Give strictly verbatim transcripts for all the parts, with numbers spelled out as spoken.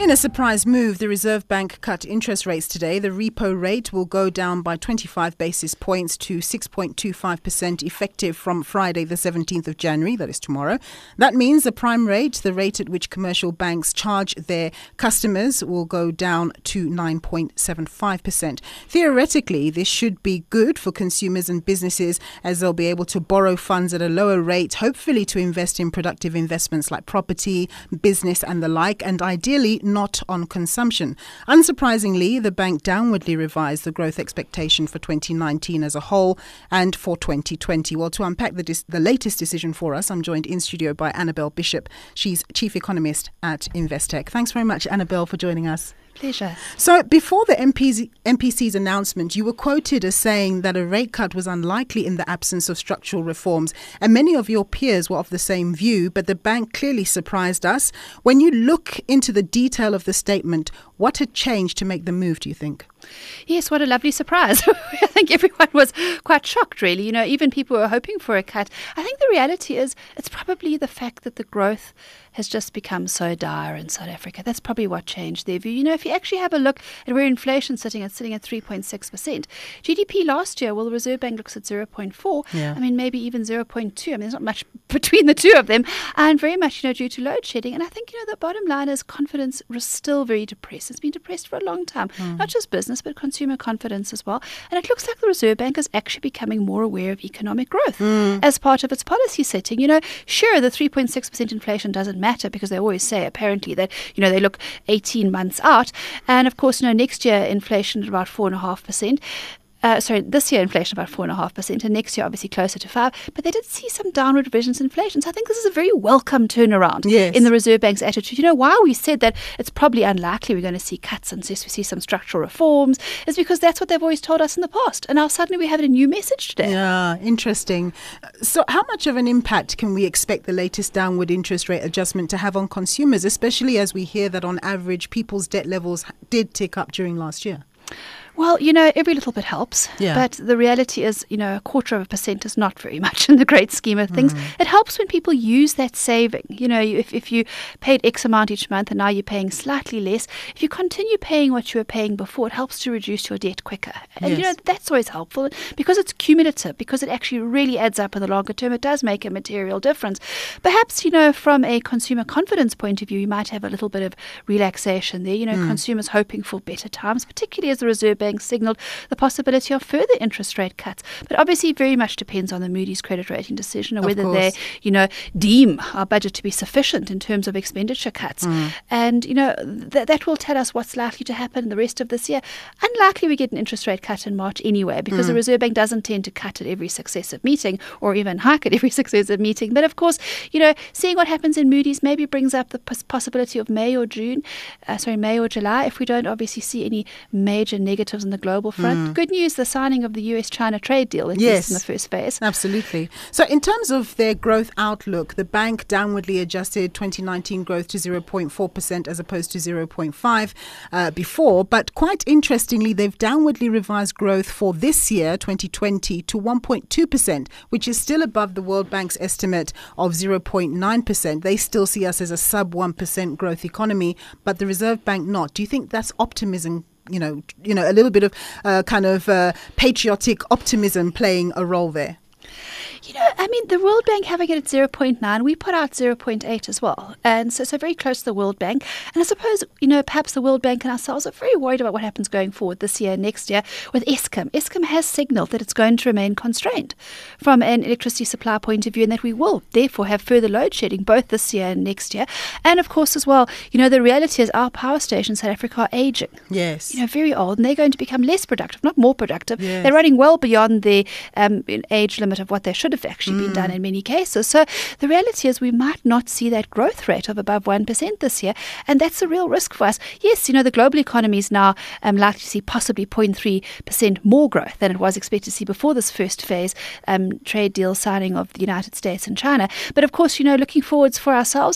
In a surprise move, the Reserve Bank cut interest rates today. The repo rate will go down by twenty-five basis points to six point two five percent effective from Friday the seventeenth of January, that is tomorrow. That means the prime rate, the rate at which commercial banks charge their customers, will go down to nine point seven five percent. Theoretically, this should be good for consumers and businesses as they'll be able to borrow funds at a lower rate, hopefully to invest in productive investments like property, business and the like, and ideally not on consumption. Unsurprisingly, the bank downwardly revised the growth expectation for twenty nineteen as a whole and for twenty twenty. Well, to unpack the, dis- the latest decision for us, I'm joined in studio by Annabelle Bishop. She's Chief Economist at Investec. Thanks very much, Annabelle, for joining us. Pleasure. So before the M P C, M P C's announcement, you were quoted as saying that a rate cut was unlikely in the absence of structural reforms. And many of your peers were of the same view, but the bank clearly surprised us. When you look into the detail of the statement, what had changed to make the move, do you think? Yes, what a lovely surprise. I think everyone was quite shocked, really. You know, even people who were hoping for a cut. I think the reality is it's probably the fact that the growth has just become so dire in South Africa. That's probably what changed their view. You know, if you actually have a look at where inflation's sitting, it's sitting at three point six percent. G D P last year, well, the Reserve Bank looks at zero point four. Yeah. I mean, maybe even zero point two. I mean, there's not much between the two of them. And very much, you know, due to load shedding. And I think, you know, the bottom line is confidence is still very depressed. It's been depressed for a long time. Mm. Not just business, but consumer confidence as well. And it looks like the Reserve Bank is actually becoming more aware of economic growth mm. as part of its policy setting. You know, sure, the three point six percent inflation doesn't matter because they always say apparently that, you know, they look eighteen months out. And of course, you know, next year inflation at about four point five percent. Uh, sorry, this year inflation about four point five percent and next year obviously closer to five. But they did see some downward revisions in inflation. So I think this is a very welcome turnaround yes. in the Reserve Bank's attitude. You know, why we said that it's probably unlikely we're going to see cuts unless we see some structural reforms is because that's what they've always told us in the past. And now suddenly we have a new message today. Yeah, interesting. So how much of an impact can we expect the latest downward interest rate adjustment to have on consumers, especially as we hear that on average people's debt levels did tick up during last year? Well, you know, every little bit helps. Yeah. But the reality is, you know, a quarter of a percent is not very much in the great scheme of things. Mm. It helps when people use that saving. You know, if, if you paid X amount each month and now you're paying slightly less, if you continue paying what you were paying before, it helps to reduce your debt quicker. And, yes. you know, that's always helpful because it's cumulative, because it actually really adds up in the longer term. It does make a material difference. Perhaps, you know, from a consumer confidence point of view, you might have a little bit of relaxation there. You know, mm. consumers hoping for better times, particularly as the Reserve Bank signalled the possibility of further interest rate cuts. But obviously it very much depends on the Moody's credit rating decision or whether they, you know, deem our budget to be sufficient in terms of expenditure cuts. Mm. And, you know, th- that will tell us what's likely to happen the rest of this year. Unlikely we get an interest rate cut in March anyway, because mm. the Reserve Bank doesn't tend to cut at every successive meeting or even hike at every successive meeting. But of course, you know, seeing what happens in Moody's maybe brings up the pos- possibility of May or June, uh, sorry, May or July, if we don't obviously see any major negatives on the global front. Mm. Good news, the signing of the U S China trade deal, at yes, least in the first phase. Absolutely. So in terms of their growth outlook, the bank downwardly adjusted twenty nineteen growth to zero point four percent as opposed to zero point five uh, before. But quite interestingly, they've downwardly revised growth for this year, twenty twenty, to one point two percent, which is still above the World Bank's estimate of zero point nine percent. They still see us as a sub one percent growth economy, but the Reserve Bank not. Do you think that's optimism? You know, you know, a little bit of uh, kind of uh, patriotic optimism playing a role there? You know, I mean, the World Bank having it at zero point nine, we put out zero point eight as well. And so, so very close to the World Bank. And I suppose, you know, perhaps the World Bank and ourselves are very worried about what happens going forward this year and next year with Eskom. Eskom has signalled that it's going to remain constrained from an electricity supply point of view and that we will therefore have further load shedding both this year and next year. And of course, as well, you know, the reality is our power stations in South Africa are aging. Yes. You know, very old, and they're going to become less productive, not more productive. Yes. They're running well beyond the um, age limit of what they should have actually mm. been done in many cases. So the reality is we might not see that growth rate of above one percent this year, and that's a real risk for us. Yes, you know, the global economy is now um, likely to see possibly zero point three percent more growth than it was expected to see before this first phase um, trade deal signing of the United States and China. But of course, you know, looking forwards for ourselves,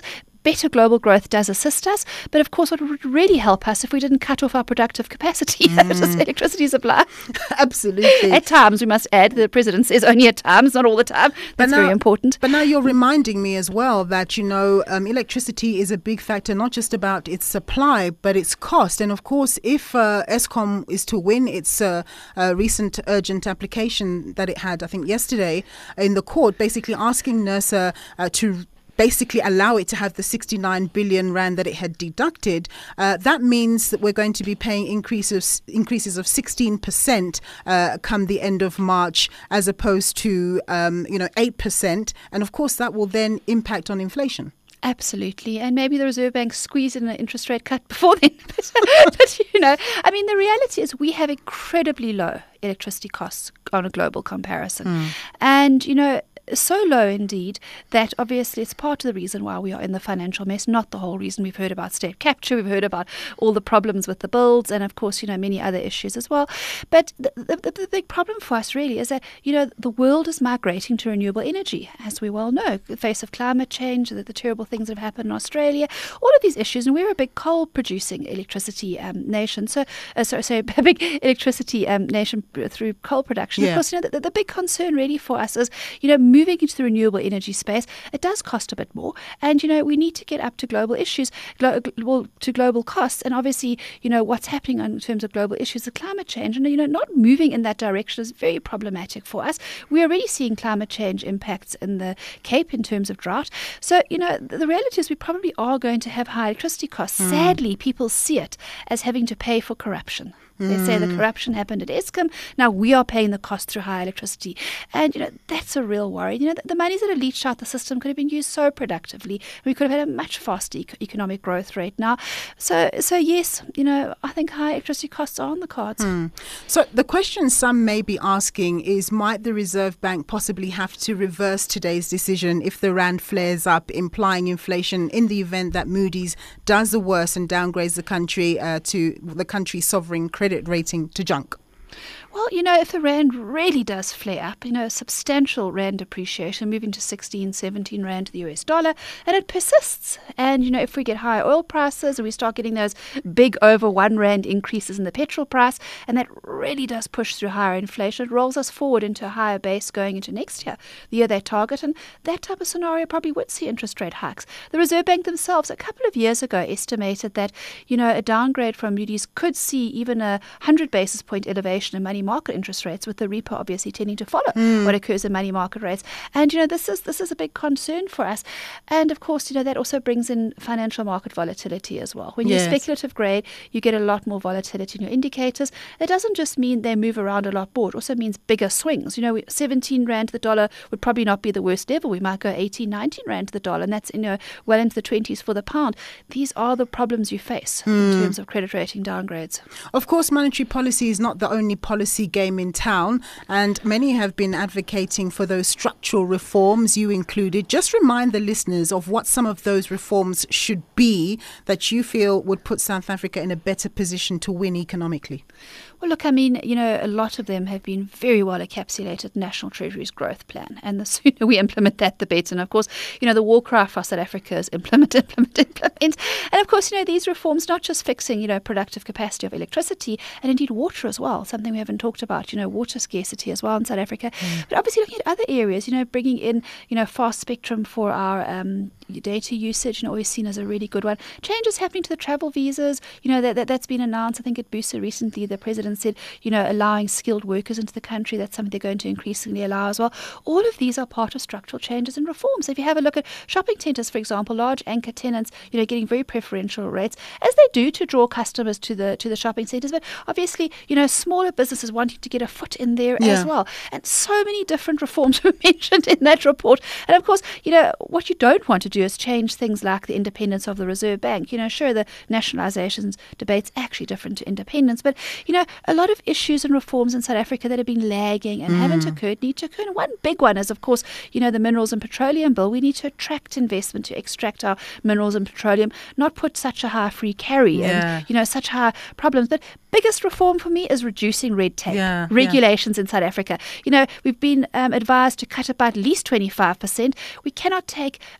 better global growth does assist us. But of course, what would really help us if we didn't cut off our productive capacity, mm. which is electricity supply. Absolutely. At times, we must add, the president says only at times, not all the time. That's now, very important. But now you're reminding me as well that, you know, um, electricity is a big factor, not just about its supply, but its cost. And of course, if uh, Eskom is to win its uh, uh, recent urgent application that it had, I think, yesterday in the court, basically asking NERSA uh, to basically allow it to have the sixty-nine billion rand that it had deducted, uh, that means that we're going to be paying increases increases of sixteen percent uh, come the end of March, as opposed to um, you know eight percent, and of course that will then impact on inflation. Absolutely. And maybe the Reserve Bank squeezed in an interest rate cut before then. but, but, you know, I mean, the reality is we have incredibly low electricity costs on a global comparison. Mm. And, you know, so low indeed that obviously it's part of the reason why we are in the financial mess, not the whole reason. We've heard about state capture, we've heard about all the problems with the builds, and of course, you know, many other issues as well. But the, the, the big problem for us really is that, you know, the world is migrating to renewable energy, as we well know, the face of climate change, the, the terrible things that have happened in Australia, all of these issues. And we're a big coal producing electricity um, nation, so uh, sorry, sorry, a big electricity um, nation through coal production. Yeah. Of course, you know, the, the big concern really for us is, you know, moving into the renewable energy space, it does cost a bit more. And, you know, we need to get up to global issues, glo- well, to global costs. And obviously, you know, what's happening in terms of global issues of climate change. And, you know, not moving in that direction is very problematic for us. We're already seeing climate change impacts in the Cape in terms of drought. So, you know, the, the reality is we probably are going to have high electricity costs. Mm. Sadly, people see it as having to pay for corruption. They say the corruption happened at Eskom. Now we are paying the cost through high electricity. And, you know, that's a real worry. You know, the, the monies that are leached out the system could have been used so productively. We could have had a much faster e- economic growth rate now. So, so yes, you know, I think high electricity costs are on the cards. Hmm. So the question some may be asking is, might the Reserve Bank possibly have to reverse today's decision if the rand flares up, implying inflation in the event that Moody's does the worst and downgrades the country uh, to the country's sovereign credit rating to junk? Well, you know, if the rand really does flare up, you know, substantial rand depreciation, moving to sixteen, seventeen rand to the U S dollar, and it persists. And, you know, if we get higher oil prices and we start getting those big over one rand increases in the petrol price, and that really does push through higher inflation, it rolls us forward into a higher base going into next year, the year they target. And that type of scenario probably would see interest rate hikes. The Reserve Bank themselves, a couple of years ago, estimated that, you know, a downgrade from Moody's could see even a one hundred basis point elevation in money market interest rates, with the repo obviously tending to follow mm. what occurs in money market rates. And, you know, this is this is a big concern for us. And, of course, you know, that also brings in financial market volatility as well. When yes. you're speculative grade, you get a lot more volatility in your indicators. It doesn't just mean they move around a lot more. It also means bigger swings. You know, seventeen rand to the dollar would probably not be the worst level. We might go eighteen, nineteen rand to the dollar, and that's, you know, well into the twenties for the pound. These are the problems you face mm. in terms of credit rating downgrades. Of course, monetary policy is not the only policy game in town, and many have been advocating for those structural reforms, you included. Just remind the listeners of what some of those reforms should be that you feel would put South Africa in a better position to win economically. Well, look, I mean, you know, a lot of them have been very well encapsulated in National Treasury's growth plan. And the sooner we implement that, the better. And, of course, you know, the war cry for South Africa is implement, implement, implement. And, of course, you know, these reforms, not just fixing, you know, productive capacity of electricity and indeed water as well, something we haven't talked about, you know, water scarcity as well in South Africa. Mm. But obviously looking at other areas, you know, bringing in, you know, fast spectrum for our um, data usage, you know, always seen as a really good one. Changes happening to the travel visas, you know, that, that, that's been announced. I think at Busa recently, the president said, you know, allowing skilled workers into the country. That's something they're going to increasingly allow as well. All of these are part of structural changes and reforms. If you have a look at shopping centres, for example, large anchor tenants, you know, getting very preferential rates, as they do to draw customers to the to the shopping centres. But obviously, you know, smaller businesses wanting to get a foot in there yeah. as well. And so many different reforms were mentioned in that report. And of course, you know, what you don't want to do is change things like the independence of the Reserve Bank. You know, sure, the nationalisations debate's actually different to independence, but, you know, a lot of issues and reforms in South Africa that have been lagging and mm. haven't occurred need to occur. And one big one is, of course, you know, the Minerals and Petroleum Bill. We need to attract investment to extract our minerals and petroleum, not put such a high free carry yeah. and, you know, such high problems. But biggest reform for me is reducing red tape, yeah, regulations yeah. in South Africa. You know, we've been um, advised to cut it by at least twenty-five percent. We cannot take another year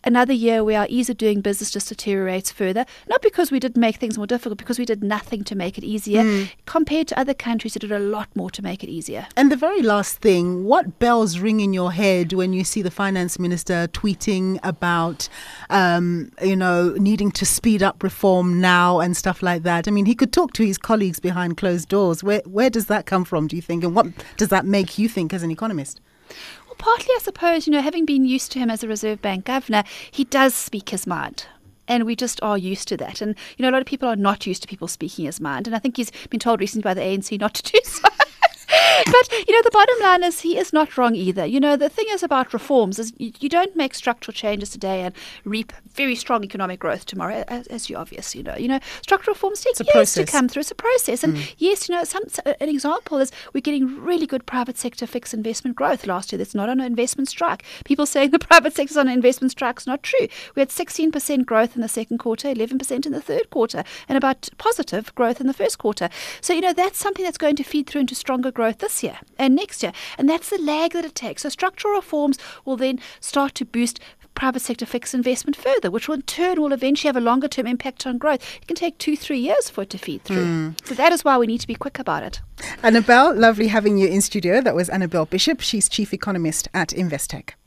year where our ease of doing business just deteriorates further, not because we didn't make things more difficult, because we did nothing to make it easier. Mm. Compared to other countries who did a lot more to make it easier. And the very last thing, what bells ring in your head when you see the finance minister tweeting about, um, you know, needing to speed up reform now and stuff like that? I mean, he could talk to his colleagues behind closed doors. Where, where does that come from, do you think? And what does that make you think as an economist? Well, partly, I suppose, you know, having been used to him as a Reserve Bank governor, he does speak his mind. And we just are used to that. And, you know, a lot of people are not used to people speaking his mind. And I think he's been told recently by the A N C not to do so. But, you know, the bottom line is he is not wrong either. You know, the thing is about reforms is you, you don't make structural changes today and reap very strong economic growth tomorrow, as, as you obviously know. You know, structural reforms take years process. to come through. It's a process. And mm. yes, you know, some an example is we're getting really good private sector fixed investment growth last year. That's not on an investment strike. People saying the private sector's on an investment strike is not true. We had sixteen percent growth in the second quarter, eleven percent in the third quarter, and about positive growth in the first quarter. So, you know, that's something that's going to feed through into stronger growth this year and next year. And that's the lag that it takes. So structural reforms will then start to boost private sector fixed investment further, which will in turn will eventually have a longer term impact on growth. It can take two, three years for it to feed through. Mm. So that is why we need to be quick about it. Annabelle, lovely having you in studio. That was Annabelle Bishop. She's Chief Economist at Investec.